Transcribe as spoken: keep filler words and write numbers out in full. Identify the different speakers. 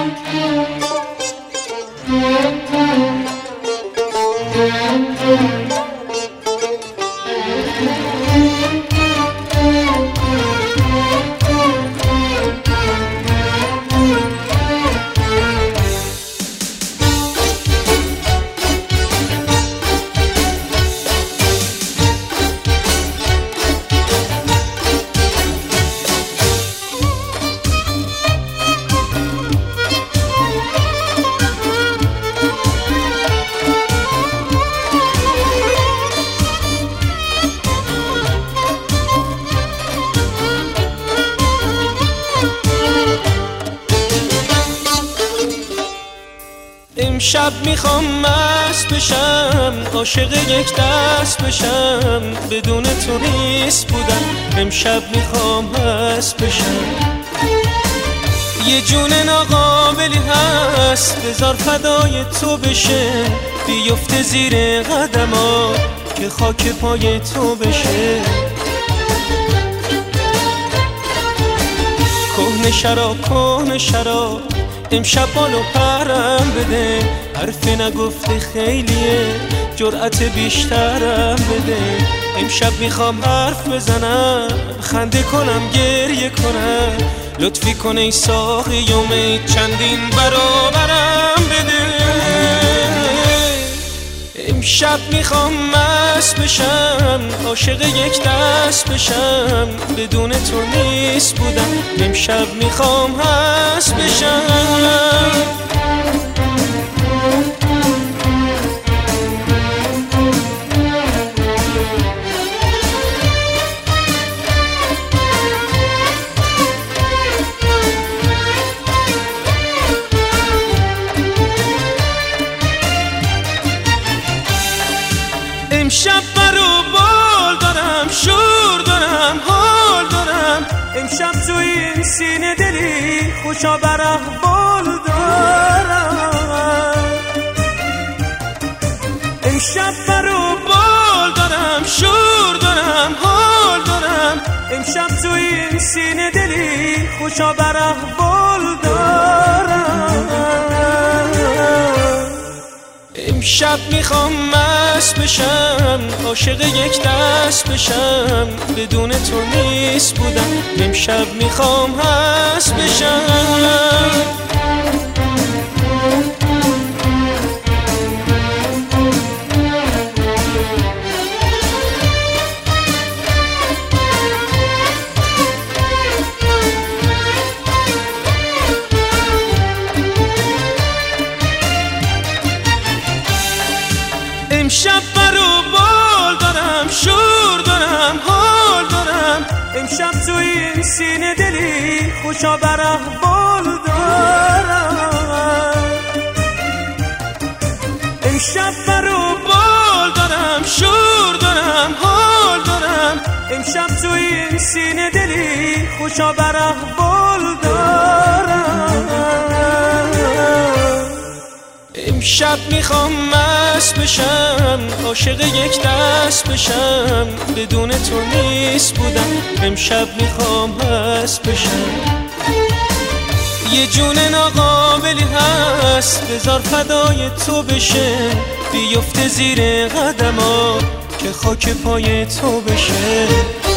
Speaker 1: امشب میخوام مست بشم، عاشق یک دست بشم، بدون تو نیست بودم. امشب میخوام مست بشم، یه جون ناقابلی هست بذار فدای تو بشه، بیفته زیر قدما که خاک پای تو بشه. کهنه شراب کهنه شراب امشب بالو پرم بده، حرف نگفته خیلیه جرأت بیشترم بده. امشب میخوام حرف بزنم، خنده کنم گریه کنم، لطفی کن ای ساقی امید چندین برابرم بده. امشب میخوام مست بشم، عاشق یک دست بشم، بدون تو نیست بودم. امشب میخوام مست بشم. امشب برو بال دارم، شور دارم، حال دارم. امشب تو این سینه دلی خوشا بر احوال دارم. امشب برو بال دارم، شور دارم، حال دارم. امشب تو این سینه دلی خوشا بر احوال دارم. امشب میخوام مست بشم، عاشق یک دست بشم، بدون تو نیست بودم. امشب میخوام مست بشم. امشب برو بال دارم، شور دارم، حال دارم. امشب تو این سینه دلی خوشا بر احوال دارم. امشب برو بال دارم، شور دارم، حال دارم. امشب تو این سینه دلی خوشا بر احوال دارم. امشب میخوام مست بشم، عاشق یک دست بشم، بدون تو نیست بودم. امشب میخوام مست بشم، یه جون ناقابلی هست بذار فدای تو بشه، بیفته زیر قدما که خاک پای تو بشه.